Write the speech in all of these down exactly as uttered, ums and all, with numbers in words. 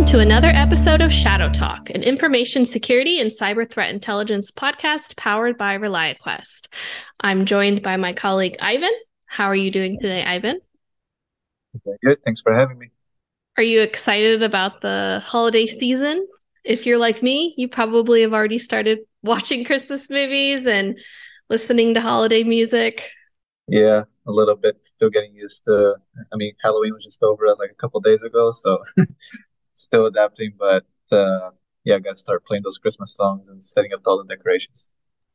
to another episode of Shadow Talk, an information security and cyber threat intelligence podcast powered by ReliaQuest. I'm joined by my colleague Ivan. How are you doing today, Ivan? Very good. Thanks for having me. Are you excited about the holiday season? If you're like me, you probably have already started watching Christmas movies and listening to holiday music. Yeah, a little bit. Still getting used to. I mean, Halloween was just over like a couple days ago, so still adapting. But uh, yeah, I gotta start playing those Christmas songs and setting up all the decorations.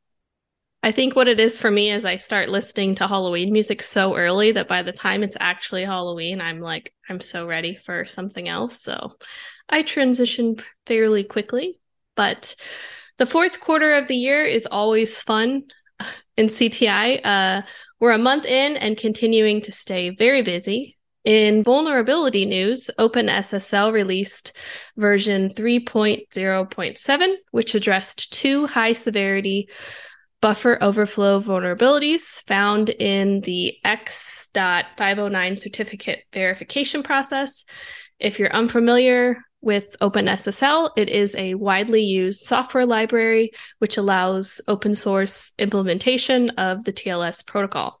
I think what it is for me is I start listening to Halloween music so early that by the time it's actually Halloween, I'm like, I'm so ready for something else. So I transition fairly quickly. But the fourth quarter of the year is always fun in C T I. Uh, we're a month in and continuing to stay very busy. In vulnerability news, OpenSSL released version three point oh point seven, which addressed two high severity buffer overflow vulnerabilities found in the X five oh nine certificate verification process. If you're unfamiliar with OpenSSL, it is a widely used software library which allows open source implementation of the T L S protocol.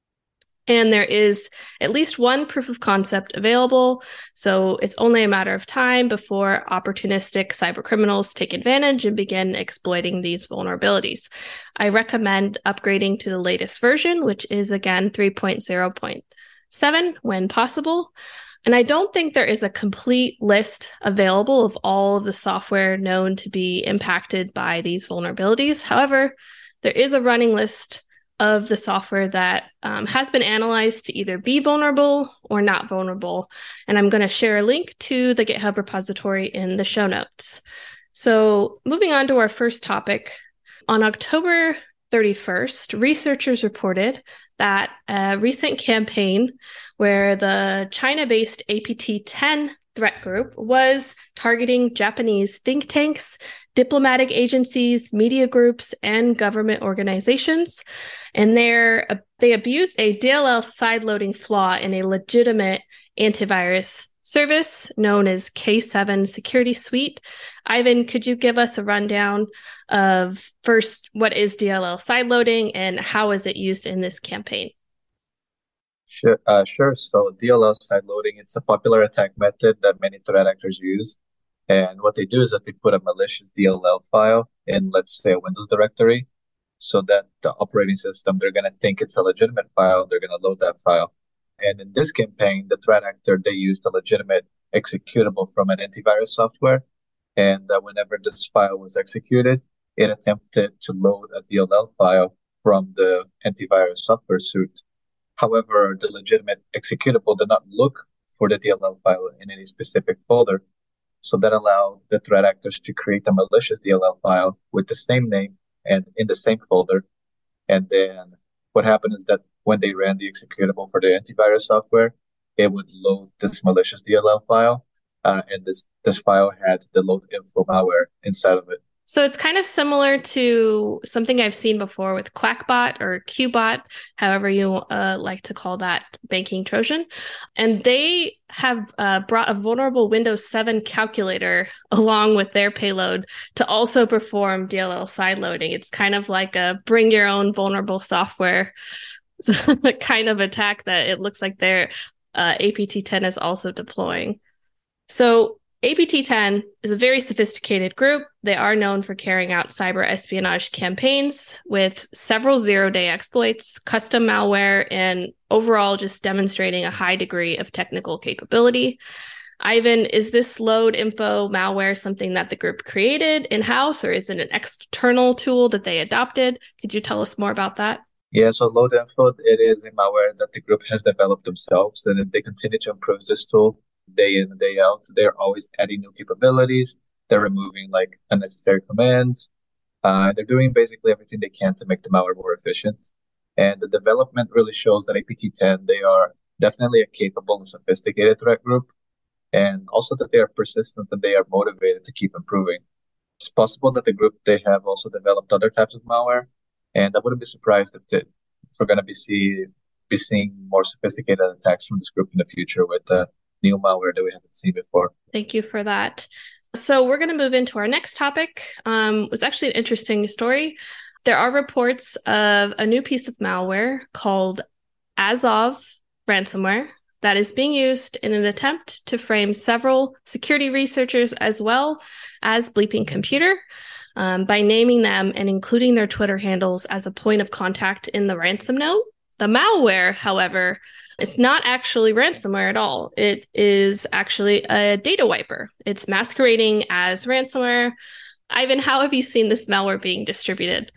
And there is at least one proof of concept available, so it's only a matter of time before opportunistic cybercriminals take advantage and begin exploiting these vulnerabilities. I recommend upgrading to the latest version, which is again three point oh point seven when possible. And I don't think there is a complete list available of all of the software known to be impacted by these vulnerabilities. However, there is a running list of the software that um, has been analyzed to either be vulnerable or not vulnerable. And I'm going to share a link to the GitHub repository in the show notes. So moving on to our first topic, on October thirty-first, researchers reported that a recent campaign where the China-based A P T ten threat group was targeting Japanese think tanks, diplomatic agencies, media groups, and government organizations. And they're, they abused a D L L sideloading flaw in a legitimate antivirus service known as K seven Security Suite. Ivan, could you give us a rundown of first, what is D L L sideloading and how is it used in this campaign? Sure. Uh, sure. So D L L sideloading, it's a popular attack method that many threat actors use. And what they do is that they put a malicious D L L file in, let's say, a Windows directory, so that the operating system, they're going to think it's a legitimate file. They're going to load that file. And in this campaign, the threat actor, they used a legitimate executable from an antivirus software. And uh, whenever this file was executed, it attempted to load a D L L file from the antivirus software suite. However, the legitimate executable did not look for the D L L file in any specific folder. So that allowed the threat actors to create a malicious D L L file with the same name and in the same folder. And then what happened is that when they ran the executable for the antivirus software, it would load this malicious D L L file. Uh, and this, this file had the load info malware inside of it. So it's kind of similar to something I've seen before with Quackbot or Qbot, however you uh, like to call that banking Trojan. And they have uh, brought a vulnerable Windows seven calculator along with their payload to also perform D L L sideloading. It's kind of like a bring your own vulnerable software kind of attack that it looks like their uh, A P T ten is also deploying. So A P T ten is a very sophisticated group. They are known for carrying out cyber espionage campaigns with several zero-day exploits, custom malware, and overall just demonstrating a high degree of technical capability. Ivan, is this load info malware something that the group created in-house, or is it an external tool that they adopted? Could you tell us more about that? Yeah, so load info, it is a malware that the group has developed themselves, and they continue to improve this tool day in and day out. They're always adding new capabilities. They're removing like unnecessary commands. Uh, they're doing basically everything they can to make the malware more efficient. And the development really shows that A P T ten, they are definitely a capable and sophisticated threat group, and also that they are persistent and they are motivated to keep improving. It's possible that the group, they have also developed other types of malware, and I wouldn't be surprised if, they, if we're going to be see be seeing more sophisticated attacks from this group in the future with uh, new malware that we haven't seen before. Thank you for that. So we're going to move into our next topic. Um, it's actually an interesting story. There are reports of a new piece of malware called Azov ransomware that is being used in an attempt to frame several security researchers as well as Bleeping Computer um, by naming them and including their Twitter handles as a point of contact in the ransom note. The malware, however, it's not actually ransomware at all. It is actually a data wiper. It's masquerading as ransomware. Ivan, how have you seen this malware being distributed?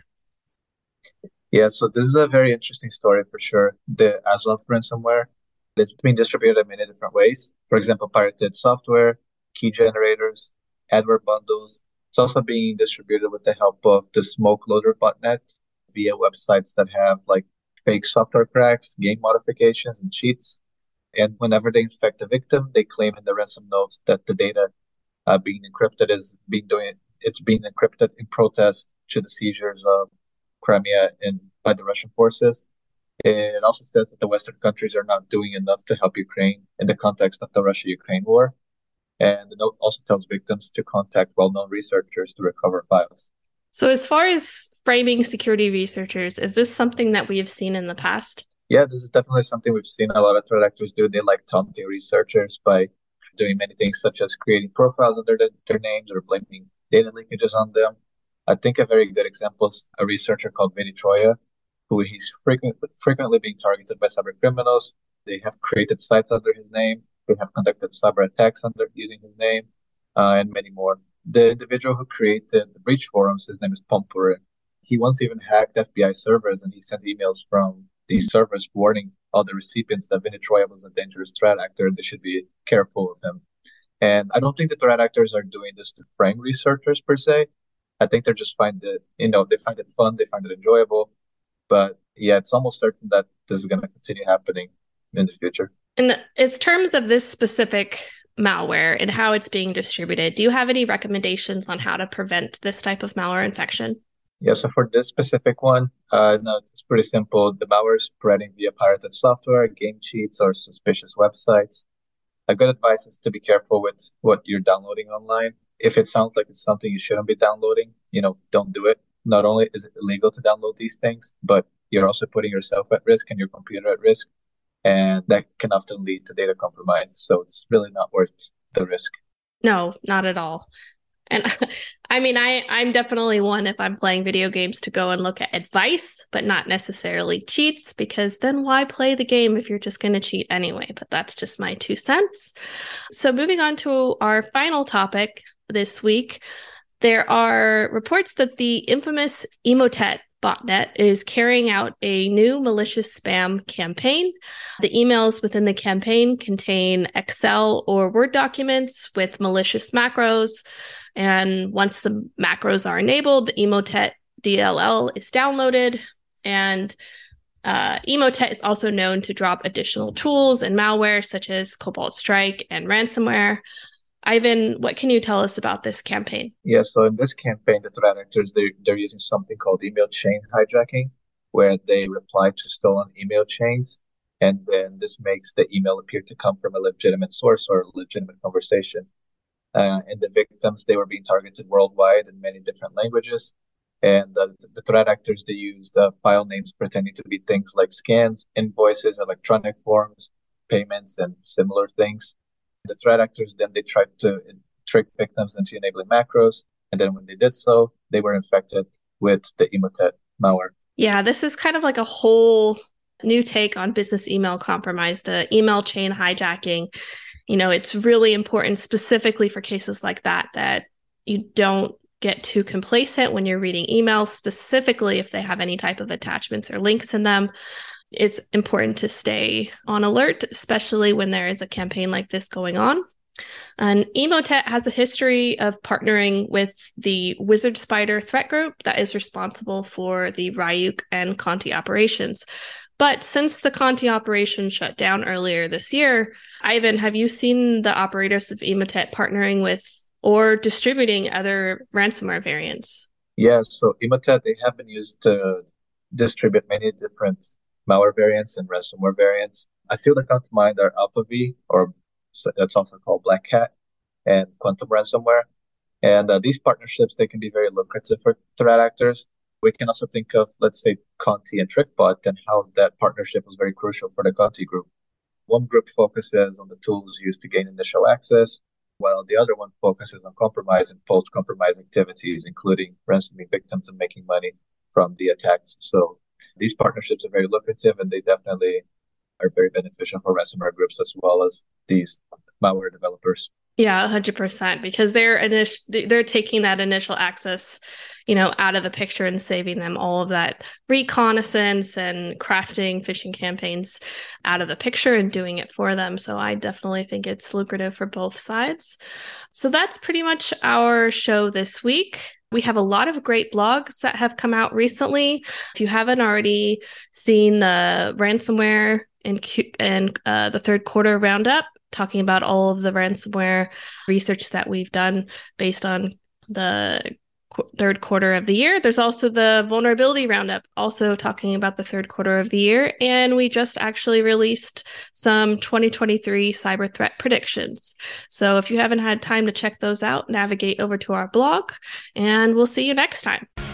Yeah, so this is a very interesting story for sure. The Azov ransomware is being distributed in many different ways. For example, pirated software, key generators, adware bundles. It's also being distributed with the help of the Smoke Loader botnet via websites that have like fake software cracks, game modifications, and cheats. And whenever they infect the victim, they claim in the ransom notes that the data uh, being encrypted is being doing it's being encrypted in protest to the seizures of Crimea in by the Russian forces. It also says that the Western countries are not doing enough to help Ukraine in the context of the Russia-Ukraine war. And the note also tells victims to contact well-known researchers to recover files. So, as far as framing security researchers, is this something that we have seen in the past? Yeah, this is definitely something we've seen a lot of threat actors do. They like taunting researchers by doing many things, such as creating profiles under the, their names or blaming data leakages on them. I think a very good example is a researcher called Vinny Troya, who he's frequent, frequently being targeted by cyber criminals. They have created sites under his name. They have conducted cyber attacks under using his name, uh, and many more. The individual who created the breach forums, his name is Pompore. He once even hacked F B I servers, and he sent emails from these servers warning all the recipients that Vinny Troya was a dangerous threat actor. They should be careful of him. And I don't think the threat actors are doing this to frame researchers per se. I think they're just find it, you know, they find it fun, they find it enjoyable. But yeah, it's almost certain that this is going to continue happening in the future. In as terms of this specific malware and how it's being distributed, do you have any recommendations on how to prevent this type of malware infection? Yeah, so for this specific one, uh, no, it's, it's pretty simple. The malware is spreading via pirated software, game cheats, or suspicious websites. A good advice is to be careful with what you're downloading online. If it sounds like it's something you shouldn't be downloading, you know, don't do it. Not only is it illegal to download these things, but you're also putting yourself at risk and your computer at risk. And that can often lead to data compromise. So it's really not worth the risk. No, not at all. And I mean, I, I'm definitely one if I'm playing video games to go and look at advice, but not necessarily cheats, because then why play the game if you're just going to cheat anyway? But that's just my two cents. So moving on to our final topic this week, there are reports that the infamous Emotet botnet is carrying out a new malicious spam campaign. The emails within the campaign contain Excel or Word documents with malicious macros. And once the macros are enabled, the Emotet D L L is downloaded. And uh, Emotet is also known to drop additional tools and malware such as Cobalt Strike and ransomware. Ivan, what can you tell us about this campaign? Yeah, so in this campaign, the threat actors, they're, they're using something called email chain hijacking, where they reply to stolen email chains. And then this makes the email appear to come from a legitimate source or a legitimate conversation. Uh, and the victims, they were being targeted worldwide in many different languages. And uh, the threat actors, they used uh, file names pretending to be things like scans, invoices, electronic forms, payments, and similar things. The threat actors, then they tried to trick victims into enabling macros. And then when they did so, they were infected with the Emotet malware. Yeah, this is kind of like a whole new take on business email compromise, the email chain hijacking. You know, it's really important specifically for cases like that, that you don't get too complacent when you're reading emails, specifically if they have any type of attachments or links in them. It's important to stay on alert, especially when there is a campaign like this going on. And Emotet has a history of partnering with the Wizard Spider threat group that is responsible for the Ryuk and Conti operations. But since the Conti operation shut down earlier this year, Ivan, have you seen the operators of Emotet partnering with or distributing other ransomware variants? Yeah, so Emotet, they have been used to distribute many different malware variants and ransomware variants. A few that come to mind are AlphaV or So that's also called Black Hat, and Quantum Ransomware. And uh, these partnerships, they can be very lucrative for threat actors. We can also think of, let's say, Conti and TrickBot and how that partnership was very crucial for the Conti group. One group focuses on the tools used to gain initial access, while the other one focuses on compromise and post-compromise activities, including ransoming victims and making money from the attacks. So these partnerships are very lucrative, and they definitely are very beneficial for ransomware groups as well as these malware developers. Yeah, one hundred percent, because they're init- they're taking that initial access, you know, out of the picture and saving them all of that reconnaissance and crafting phishing campaigns out of the picture and doing it for them. So I definitely think it's lucrative for both sides. So that's pretty much our show this week. We have a lot of great blogs that have come out recently. If you haven't already seen the ransomware and Q- and uh, the third quarter roundup, talking about all of the ransomware research that we've done based on the qu- third quarter of the year. There's also the vulnerability roundup, also talking about the third quarter of the year. And we just actually released some twenty twenty-three cyber threat predictions. So if you haven't had time to check those out, navigate over to our blog, and we'll see you next time.